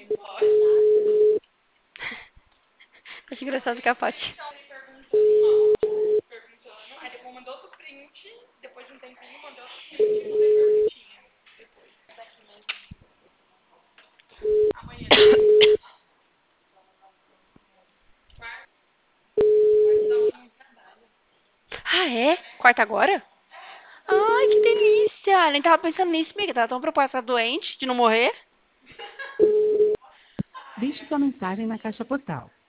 Acho engraçado que a Paty. Ah, é? Quarta agora? Ai, que delícia! Nem tava pensando nisso, amiga. Tava tão preocupada, tá doente, de não morrer. Deixe sua mensagem na caixa postal.